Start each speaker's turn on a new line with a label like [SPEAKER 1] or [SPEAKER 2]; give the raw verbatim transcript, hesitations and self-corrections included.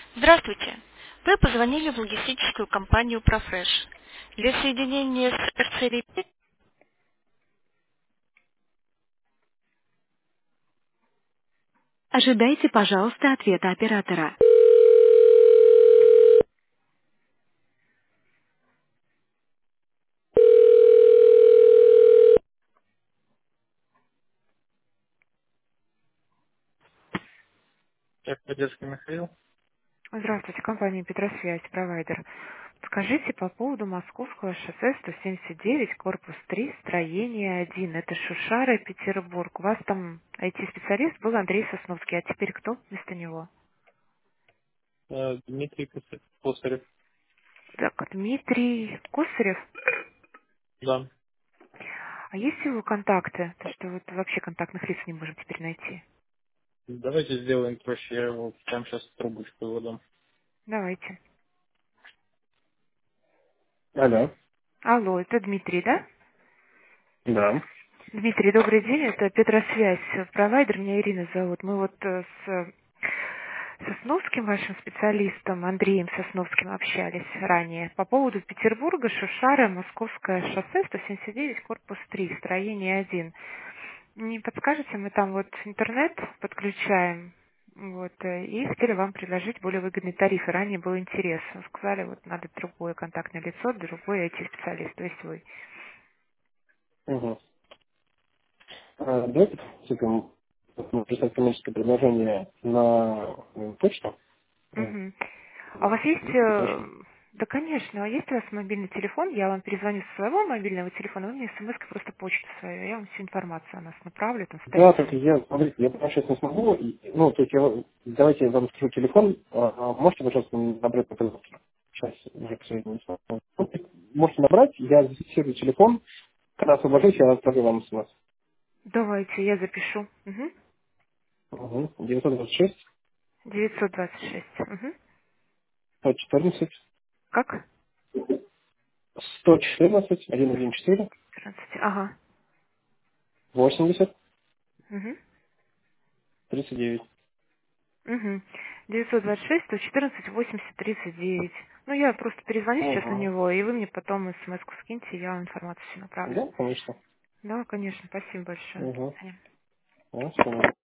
[SPEAKER 1] Здравствуйте. Вы позвонили в логистическую компанию «Профреш». Для соединения с РЦРИ ожидайте, пожалуйста, ответа оператора. Так, Поддержка Михаил.
[SPEAKER 2] Здравствуйте, компания Петросвязь, провайдер. Скажите по поводу Московского шоссе сто семьдесят девять, корпус три, строение один. Это Шушара, Петербург. У вас там ай ти-специалист был Андрей Сосновский, а теперь кто вместо него?
[SPEAKER 1] Э, Дмитрий Кос- Косарев.
[SPEAKER 2] Так, Дмитрий Косарев.
[SPEAKER 1] Да.
[SPEAKER 2] А есть его контакты? То, что вот вообще контактных лиц не можем теперь найти.
[SPEAKER 1] Давайте сделаем проще. Я его прямо сейчас трубочку его дам.
[SPEAKER 2] Давайте.
[SPEAKER 1] Алло.
[SPEAKER 2] Алло, это Дмитрий, да?
[SPEAKER 1] Да.
[SPEAKER 2] Дмитрий, добрый день, это Петросвязь, провайдер, меня Ирина зовут. Мы вот э, с Сосновским, вашим специалистом, Андреем Сосновским, общались ранее по поводу Петербурга, Шушара, Московское шоссе, сто семьдесят девять, корпус три, строение один. Не подскажете, мы там вот интернет подключаем, вот, э, и хотели вам предложить более выгодный тариф. И ранее был интерес. Сказали, вот надо другое контактное лицо, другой ай ти-специалист, то есть вы.
[SPEAKER 1] Угу. А, давайте посмотрим, ну, прислать коммерческое предложение на э, почту. Э,
[SPEAKER 2] Мгм. А у вас есть, э, да, конечно, а есть у вас мобильный телефон? Я вам перезвоню с своего мобильного телефона, вы мне смс просто почту свою, я вам всю информацию о нас направлю, там, с
[SPEAKER 1] Да, только
[SPEAKER 2] тарифами.
[SPEAKER 1] я, смотрите, я пока сейчас не смогу. И, ну, то есть я, давайте я вам скажу телефон. А, а можете, пожалуйста, набрать по телефону? Сейчас уже, к сожалению, не смогу. Ну, можете набрать, я зафиксирую телефон. Когда освобожусь, я отправлю вам смс.
[SPEAKER 2] Давайте, я запишу. Угу.
[SPEAKER 1] Угу. девятьсот двадцать шесть
[SPEAKER 2] девятьсот двадцать шесть. Угу.
[SPEAKER 1] сто четырнадцать
[SPEAKER 2] Как?
[SPEAKER 1] сто четырнадцать один один четыре
[SPEAKER 2] пятнадцать. Ага.
[SPEAKER 1] восемьдесят
[SPEAKER 2] Угу.
[SPEAKER 1] тридцать девять.
[SPEAKER 2] Угу. девятьсот двадцать шесть, сто четырнадцать, восемьдесят, тридцать девять. Ну, я просто перезвоню сейчас на
[SPEAKER 1] Угу.
[SPEAKER 2] него, и вы мне потом смс-ку скиньте, я вам информацию всю направлю.
[SPEAKER 1] Да, конечно.
[SPEAKER 2] Да, конечно, спасибо большое. До
[SPEAKER 1] Угу.
[SPEAKER 2] свидания.
[SPEAKER 1] Да, все